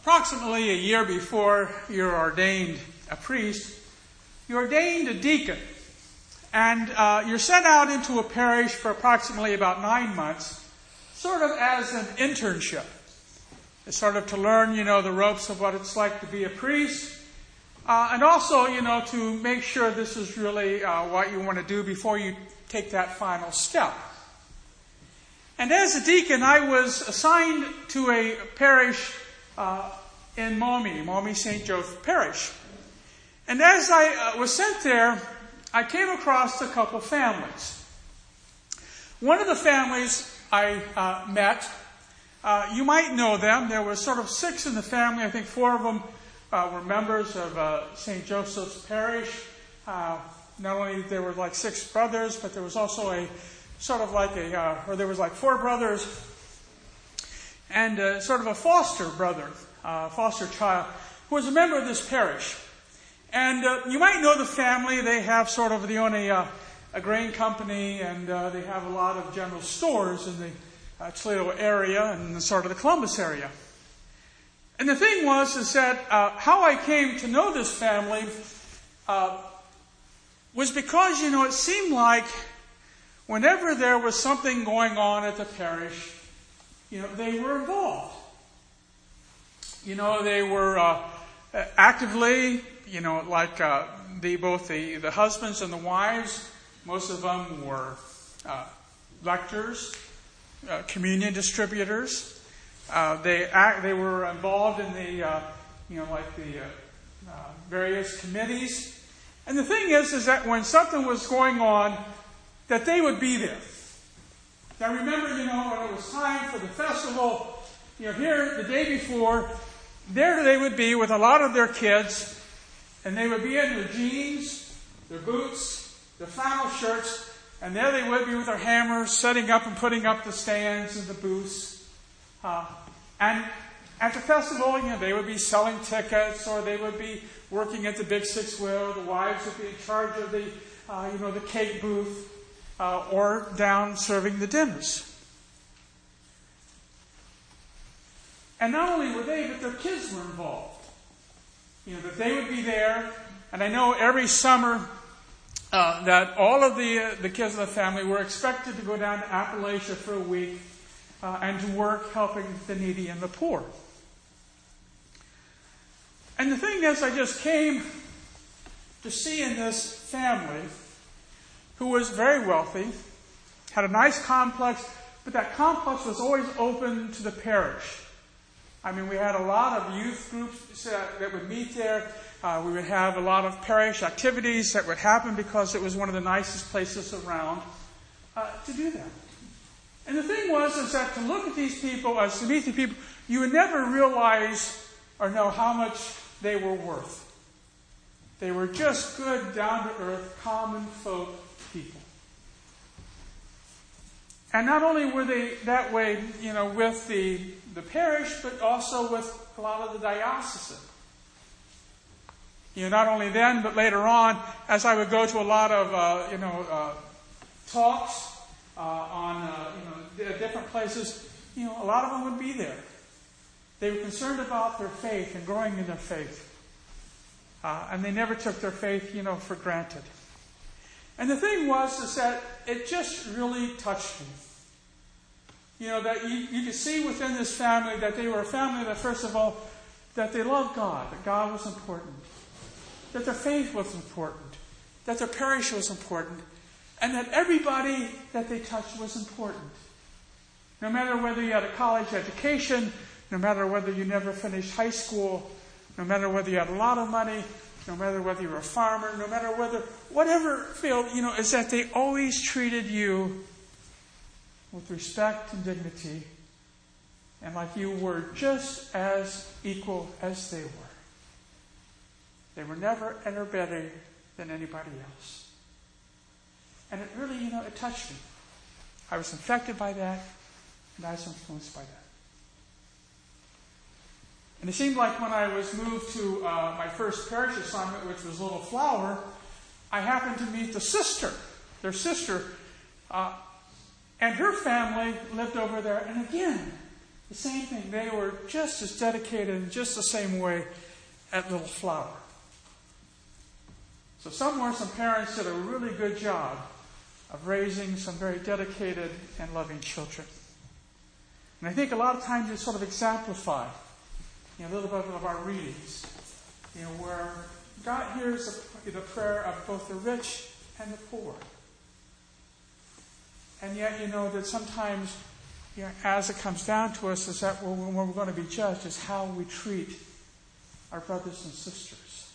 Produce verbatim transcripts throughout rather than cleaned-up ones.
approximately a year before you're ordained a priest, you're ordained a deacon. And uh, you're sent out into a parish for approximately about nine months, sort of as an internship. It's sort of to learn, you know, the ropes of what it's like to be a priest. Uh, and also, you know, to make sure this is really uh, what you want to do before you take that final step. And as a deacon, I was assigned to a parish uh, in Momi, Momi Saint Joseph Parish. And as I uh, was sent there, I came across a couple families. One of the families I uh, met, uh, you might know them. There were sort of six in the family. I think four of them uh, were members of uh, Saint Joseph's Parish. Uh, not only there were like six brothers, but there was also a sort of like a, uh, or there was like four brothers and uh, sort of a foster brother, uh, foster child, who was a member of this parish. And uh, you might know the family. They have sort of, they own a, uh, a grain company, and uh, they have a lot of general stores in the uh, Toledo area and the, sort of the Columbus area. And the thing was is that uh, how I came to know this family uh, was because, you know, it seemed like whenever there was something going on at the parish, you know, they were involved. You know, they were uh, actively, you know, like uh, the both the, the husbands and the wives, most of them were uh, lectors, uh, communion distributors. Uh, they act, they were involved in the, uh, you know, like the uh, uh, various committees. And the thing is, is that when something was going on, that they would be there. Now remember, you know, when it was time for the festival, you know, here the day before, there they would be with a lot of their kids, and they would be in their jeans, their boots, their flannel shirts, and there they would be with their hammers, setting up and putting up the stands and the booths. Uh, and at the festival, you know, they would be selling tickets, or they would be working at the big six wheel. The wives would be in charge of the, uh, you know, the cake booth, uh, or down serving the dinners. And not only were they, but their kids were involved. You know, that they would be there. And I know every summer uh, that all of the uh, the kids of the family were expected to go down to Appalachia for a week uh, and to work helping the needy and the poor. And the thing is, I just came to see in this family, who was very wealthy, had a nice complex, but that complex was always open to the parish. I mean, we had a lot of youth groups that would meet there. Uh, we would have a lot of parish activities that would happen because it was one of the nicest places around uh, to do that. And the thing was is that to look at these people, as to meet the people, you would never realize or know how much they were worth. They were just good, down-to-earth, common folk people. And not only were they that way, you know, with the, the parish, but also with a lot of the diocesan. You know, not only then, but later on, as I would go to a lot of, uh, you know, uh, talks uh, on, uh, you know, different places, you know, a lot of them would be there. They were concerned about their faith and growing in their faith. Uh, and they never took their faith, you know, for granted. And the thing was is that it just really touched me. You know, that you, you could see within this family that they were a family that, first of all, that they loved God, that God was important, that their faith was important, that their parish was important, and that everybody that they touched was important. No matter whether you had a college education, no matter whether you never finished high school, no matter whether you had a lot of money, no matter whether you were a farmer, no matter whether, whatever field, you know, is that they always treated you with respect and dignity, and like you were just as equal as they were. They were never any better than anybody else. And it really, you know, it touched me. I was infected by that, and I was influenced by that. And it seemed like when I was moved to uh, my first parish assignment, which was Little Flower, I happened to meet the sister, their sister, uh, and her family lived over there. And again, The same thing. They were just as dedicated in just the same way at Little Flower. So somewhere some parents did a really good job of raising some very dedicated and loving children. And I think a lot of times it's sort of exemplified in a little bit of our readings, you know, where God hears the, the prayer of both the rich and the poor. And yet, you know, that sometimes, you know, as it comes down to us, is that when we're going to be judged is how we treat our brothers and sisters.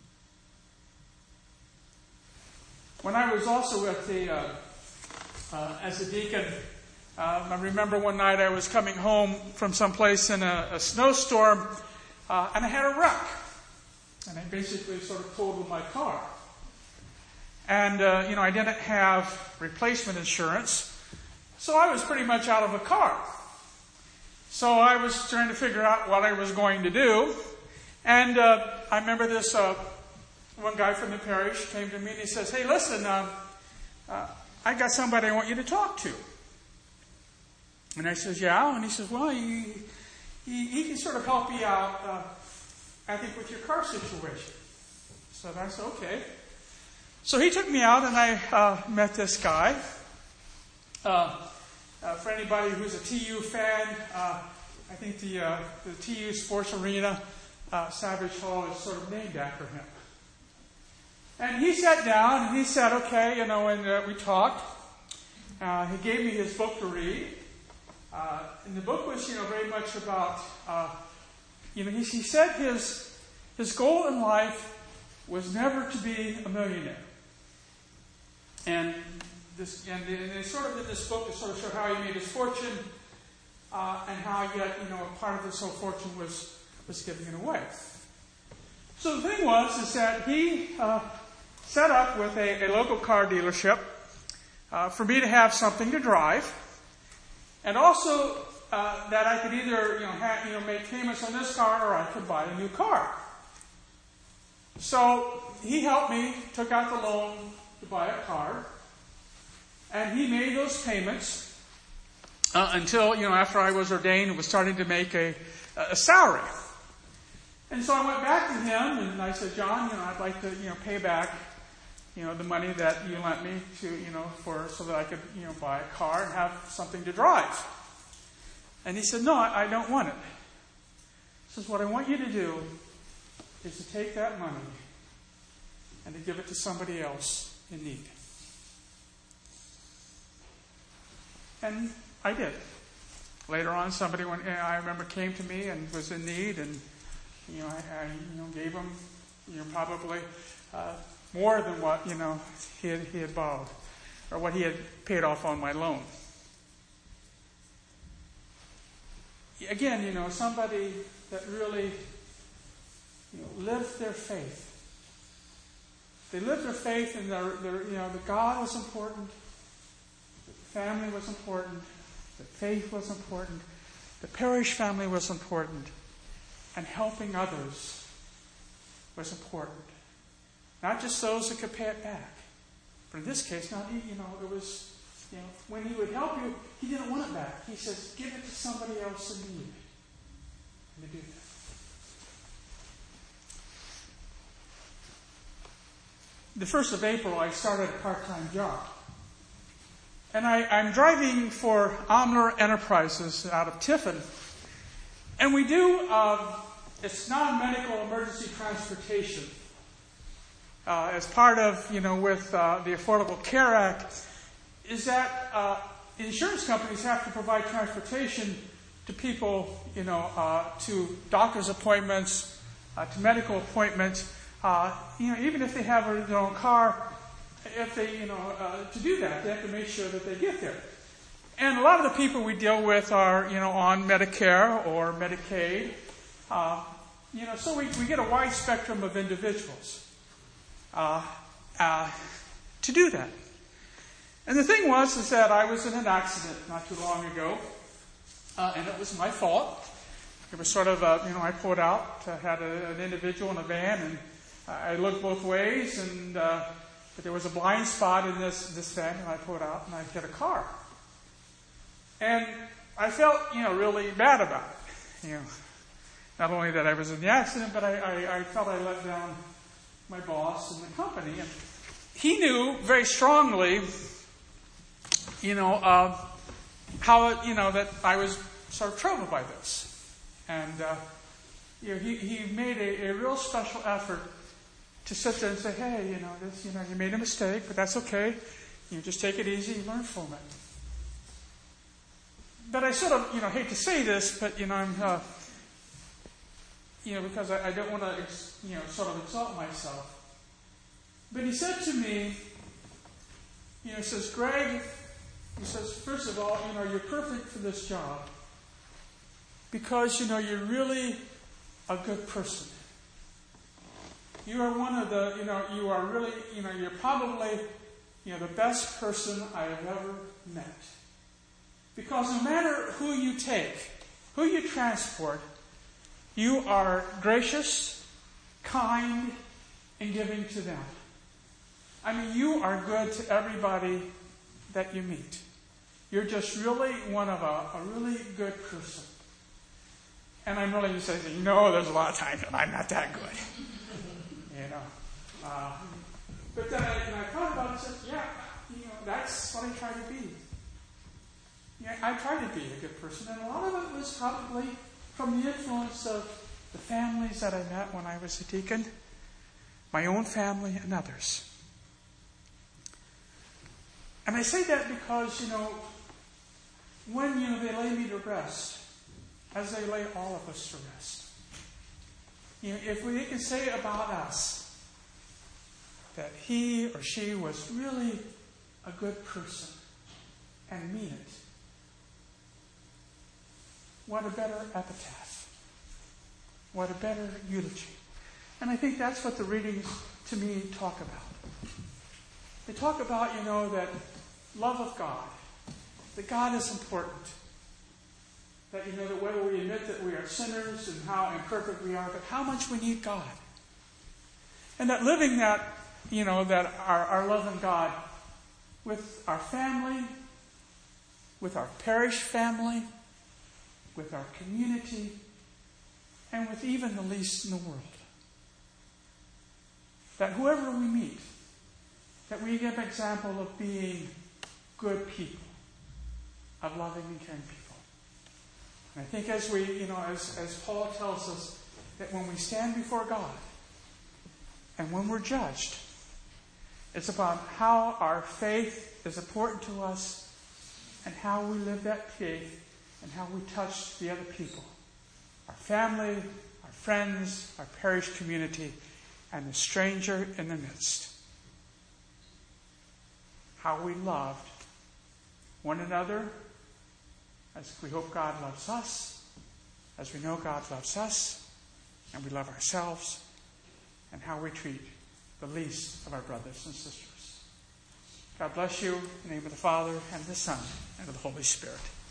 When I was also at the, uh, uh, as a deacon, um, I remember one night I was coming home from someplace in a, a snowstorm, uh, and I had a wreck. And I basically sort of totaled my car. And, uh, you know, I didn't have replacement insurance, so I was pretty much out of a car. So I was trying to figure out what I was going to do. And uh, I remember this uh, one guy from the parish came to me and he says, "Hey, listen, uh, uh, I got somebody I want you to talk to." And I says, "Yeah?" And he says, "Well, he, he, he can sort of help you out, uh, I think, with your car situation." So I said, "Okay." So he took me out and I uh, met this guy. Uh, uh, for anybody who's a T U fan, uh, I think the, uh, the T U Sports Arena, uh, Savage Hall, is sort of named after him. And he sat down and he said, "Okay," you know, and uh, we talked. Uh, he gave me his book to read. Uh, and the book was, you know, very much about, uh, you know, he, he said his his goal in life was never to be a millionaire. And this, and, and it's sort of in this book to sort of show how he made his fortune, uh, and how yet, you know, a part of this whole fortune was was giving it away. So the thing was is that he uh, set up with a, a local car dealership uh, for me to have something to drive, and also uh, that I could either, you know, have, you know, make payments on this car or I could buy a new car. So he helped me, took out the loan to buy a car, and he made those payments uh, until, you know, after I was ordained and was starting to make a, a salary. And so I went back to him and I said, "John, you know, I'd like to, you know, pay back, you know, the money that you lent me to, you know, for so that I could, you know, buy a car and have something to drive." And he said, "No, I, I don't want it." He says, "What I want you to do is to take that money and to give it to somebody else in need." And I did. Later on, somebody, when I remember, came to me and was in need, and you know, I, I you know gave him, you know, probably uh, more than what, you know, he had, he had borrowed or what he had paid off on my loan. Again, you know, somebody that really, you know, lived their faith. They lived their faith, and their, their, you know, the God was important, the family was important, the faith was important, the parish family was important, and helping others was important. Not just those that could pay it back, but in this case, not, you know, it was, you know, when he would help you, he didn't want it back. He says, "Give it to somebody else in need," and to do that. The first of April, I started a part-time job. And I, I'm driving for Amler Enterprises out of Tiffin. And we do, um, it's non-medical emergency transportation. Uh, as part of, you know, with uh, the Affordable Care Act, is that uh, insurance companies have to provide transportation to people, you know, uh, to doctor's appointments, uh, to medical appointments. Uh, you know, even if they have their own car, if they, you know, uh, to do that, they have to make sure that they get there. And a lot of the people we deal with are, you know, on Medicare or Medicaid. Uh, you know, so we, we get a wide spectrum of individuals uh, uh, to do that. And the thing was is that I was in an accident not too long ago, uh, and it was my fault. It was sort of, a, you know, I pulled out, uh, had a, an individual in a van, and I looked both ways, and uh, but there was a blind spot in this, this van, and I pulled out, and I hit a car. And I felt, you know, really bad about it. You know, not only that I was in the accident, but I, I, I felt I let down my boss and the company. And he knew very strongly, you know, uh, how, you know, that I was sort of troubled by this. And, uh, you know, he, he made a, a real special effort to sit there and say, hey, you know, this, you know, you made a mistake, but that's okay. You know, just take it easy, learn from it. But I sort of, you know, hate to say this, but, you know, I'm, uh, you know, because I, I don't want to, you know, sort of exalt myself. But he said to me, you know, he says, Greg, he says, first of all, you know, you're perfect for this job because, you know, you're really a good person. You are one of the, you know, you are really, you know, you're probably, you know, the best person I have ever met. Because no matter who you take, who you transport, you are gracious, kind, and giving to them. I mean, you are good to everybody that you meet. You're just really one of a, a really good person. And I'm really just saying, you know, there's a lot of times that I'm not that good. You know. Uh, but then I, and I thought about it and said, yeah, you know, that's what I try to be. Yeah, I try to be a good person. And a lot of it was probably from the influence of the families that I met when I was a deacon, my own family, and others. And I say that because, you know, when, you know, they lay me to rest, as they lay all of us to rest, you know, if we can say about us that he or she was really a good person and mean it, what a better epitaph. What a better eulogy. And I think that's what the readings, to me, talk about. They talk about, you know, that love of God, that God is important, that, you know, that whether we admit that we are sinners and how imperfect we are, but how much we need God. And that living that, you know, that our, our love in God with our family, with our parish family, with our community, and with even the least in the world. That whoever we meet, that we give an example of being good people, of loving and caring people. And I think as we, you know, as, as Paul tells us, that when we stand before God, and when we're judged, it's about how our faith is important to us, and how we live that faith, and how we touch the other people. Our family, our friends, our parish community, and the stranger in the midst. How we loved one another as we hope God loves us, as we know God loves us, and we love ourselves, and how we treat the least of our brothers and sisters. God bless you in the name of the Father, and the Son, and of the Holy Spirit.